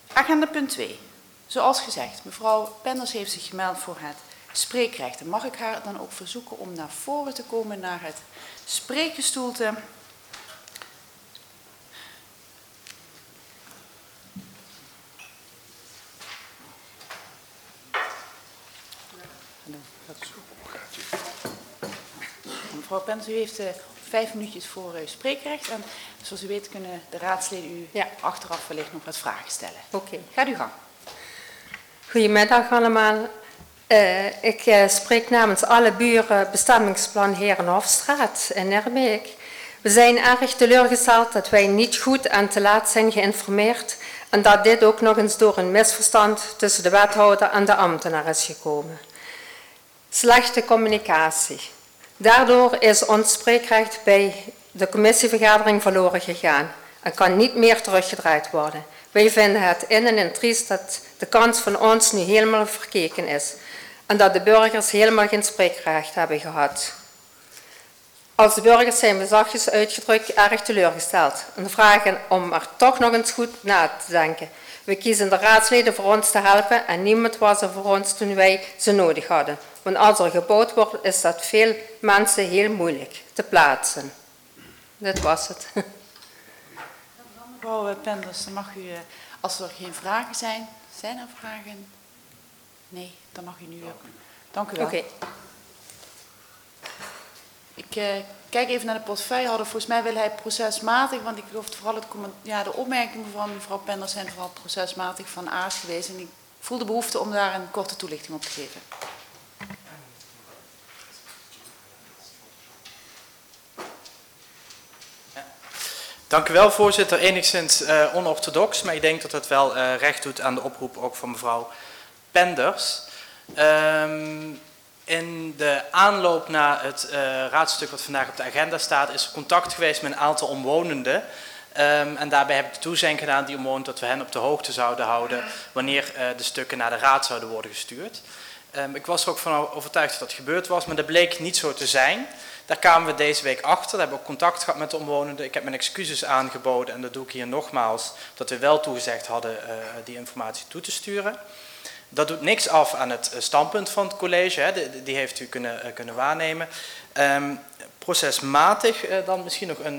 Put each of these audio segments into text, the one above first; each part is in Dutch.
Agenda punt 2. Zoals gezegd, mevrouw Penders heeft zich gemeld voor het spreekrecht. En mag ik haar dan ook verzoeken om naar voren te komen naar het spreekgestoelte. Mevrouw Penders, u heeft 5 minuutjes voor spreekrecht. En zoals u weet kunnen de raadsleden u achteraf wellicht nog wat vragen stellen. Oké. Gaat uw gang. Goedemiddag allemaal. Ik spreek namens alle buren bestemmingsplan Herenhofstraat in Nijmegen. We zijn erg teleurgesteld dat wij niet goed en te laat zijn geïnformeerd en dat dit ook nog eens door een misverstand tussen de wethouder en de ambtenaar is gekomen. Slechte communicatie. Daardoor is ons spreekrecht bij de commissievergadering verloren gegaan en kan niet meer teruggedraaid worden. Wij vinden het in triest dat de kans van ons nu helemaal verkeken is en dat de burgers helemaal geen spreekrecht hebben gehad. Als de burgers zijn we zachtjes uitgedrukt erg teleurgesteld en vragen om er toch nog eens goed na te denken. We kiezen de raadsleden voor ons te helpen en niemand was er voor ons toen wij ze nodig hadden. Want als er gebouwd wordt is dat veel mensen heel moeilijk te plaatsen. Dit was het. Mevrouw Penders, dan mag u, als er geen vragen zijn. Zijn er vragen? Nee, dan mag u nu. Dank u wel. Oké. Ik kijk even naar de portefeuillehouder. Volgens mij wil hij procesmatig, want ik geloof vooral de opmerkingen van mevrouw Penders zijn vooral procesmatig van aard geweest. En ik voel de behoefte om daar een korte toelichting op te geven. Dank u wel, voorzitter. Enigszins onorthodox, maar ik denk dat het wel recht doet aan de oproep ook van mevrouw Penders. In de aanloop naar het raadstuk wat vandaag op de agenda staat, is er contact geweest met een aantal omwonenden. En daarbij heb ik de toezegging gedaan die omwonenden dat we hen op de hoogte zouden houden wanneer de stukken naar de raad zouden worden gestuurd. Ik was er ook van overtuigd dat dat gebeurd was, maar dat bleek niet zo te zijn. Daar kwamen we deze week achter. We hebben ook contact gehad met de omwonenden. Ik heb mijn excuses aangeboden en dat doe ik hier nogmaals, dat we wel toegezegd hadden die informatie toe te sturen. Dat doet niks af aan het standpunt van het college, hè. Die heeft u kunnen waarnemen. Procesmatig dan misschien nog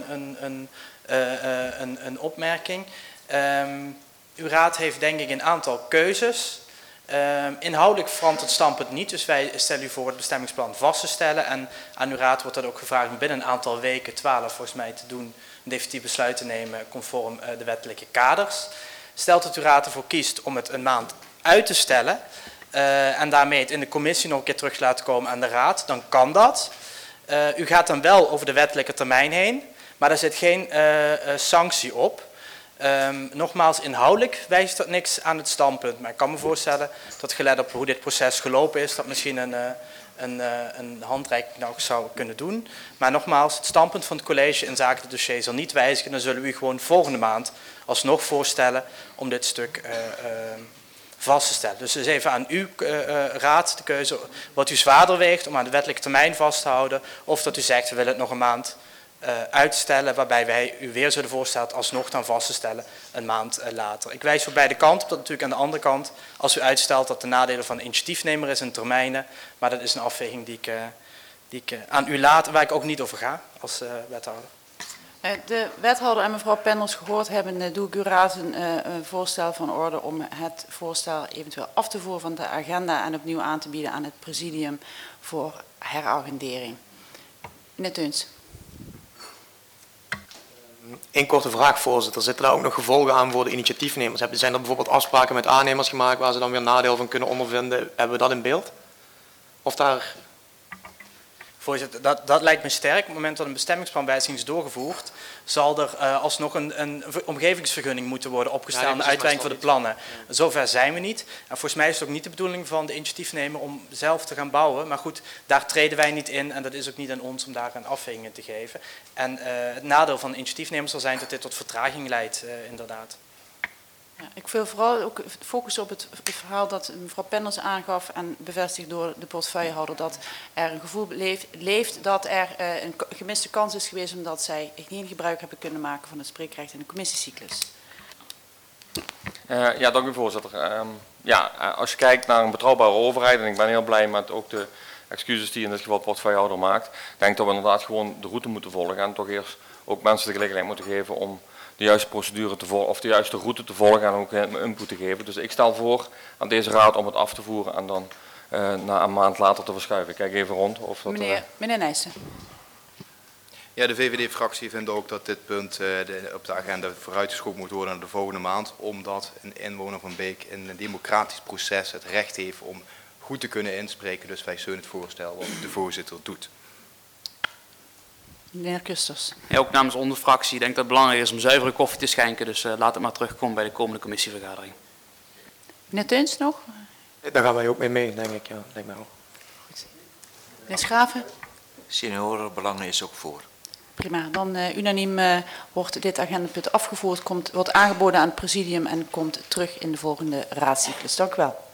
een opmerking. Uw raad heeft denk ik een aantal keuzes. Inhoudelijk verandert het standpunt niet, dus wij stellen u voor het bestemmingsplan vast te stellen. En aan uw raad wordt dat ook gevraagd om binnen een aantal weken, 12 volgens mij, te doen, een definitief besluit te nemen conform de wettelijke kaders. Stelt dat uw raad ervoor kiest om het een maand uit te stellen en daarmee het in de commissie nog een keer terug te laten komen aan de raad, dan kan dat. U gaat dan wel over de wettelijke termijn heen, maar daar zit geen sanctie op. Nogmaals, inhoudelijk wijst dat niks aan het standpunt, maar ik kan me voorstellen dat gelet op hoe dit proces gelopen is, dat misschien een handreiking nog zou kunnen doen. Maar nogmaals, het standpunt van het college in zaken het dossier zal niet wijzigen. Dan zullen we u gewoon volgende maand alsnog voorstellen om dit stuk vast te stellen. Dus het is even aan uw raad de keuze wat u zwaarder weegt om aan de wettelijke termijn vast te houden, of dat u zegt we willen het nog een maand uitstellen, waarbij wij u weer zullen voorstellen het alsnog dan vast te stellen een maand later. Ik wijs voor beide kanten op dat natuurlijk aan de andere kant, als u uitstelt, dat de nadelen van de initiatiefnemer is in termijnen, maar dat is een afweging die ik aan u laat, waar ik ook niet over ga als wethouder. De wethouder en mevrouw Penders gehoord hebben, doe ik u raad een voorstel van orde om het voorstel eventueel af te voeren van de agenda en opnieuw aan te bieden aan het presidium voor heragendering. Meneer Teuns. Een korte vraag, voorzitter. Zitten daar ook nog gevolgen aan voor de initiatiefnemers? Zijn er bijvoorbeeld afspraken met aannemers gemaakt waar ze dan weer nadeel van kunnen ondervinden? Hebben we dat in beeld? Of daar... Voorzitter, dat lijkt me sterk. Op het moment dat een bestemmingsplanwijziging is doorgevoerd, zal er alsnog een omgevingsvergunning moeten worden opgesteld aan de uitwerking van de plannen. Ja. Zover zijn we niet. En volgens mij is het ook niet de bedoeling van de initiatiefnemer om zelf te gaan bouwen. Maar goed, daar treden wij niet in en dat is ook niet aan ons om daar een afweging in te geven. En het nadeel van de initiatiefnemer zal zijn dat dit tot vertraging leidt, inderdaad. Ja, ik wil vooral ook focussen op het verhaal dat mevrouw Penders aangaf en bevestigd door de portefeuillehouder dat er een gevoel leeft dat er een gemiste kans is geweest omdat zij geen gebruik hebben kunnen maken van het spreekrecht in de commissiecyclus. Ja, dank u voorzitter. Als je kijkt naar een betrouwbare overheid, en ik ben heel blij met ook de excuses die in dit geval het portefeuillehouder maakt, denk dat we inderdaad gewoon de route moeten volgen en toch eerst ook mensen de gelegenheid moeten geven om de juiste procedure te volgen of de juiste route te volgen en ook input te geven. Dus ik stel voor aan deze raad om het af te voeren en dan na een maand later te verschuiven. Ik kijk even rond. Of dat, Meneer Nijssen. Ja, de VVD-fractie vindt ook dat dit punt op de agenda vooruitgeschoven moet worden naar de volgende maand, omdat een inwoner van Beek in een democratisch proces het recht heeft om goed te kunnen inspreken. Dus wij steunen het voorstel wat de voorzitter doet. Meneer Kusters. Ja, ook namens onze fractie denk ik dat het belangrijk is om zuivere koffie te schenken. Dus laat het maar terugkomen bij de komende commissievergadering. Meneer Teuns nog? Daar gaan wij ook mee, denk ik. Ja, denk mij ook. Meneer Schaven? Seniorenbelangen is ook voor. Prima. Dan unaniem wordt dit agendapunt afgevoerd, wordt aangeboden aan het presidium en komt terug in de volgende raadscyclus. Dank u wel.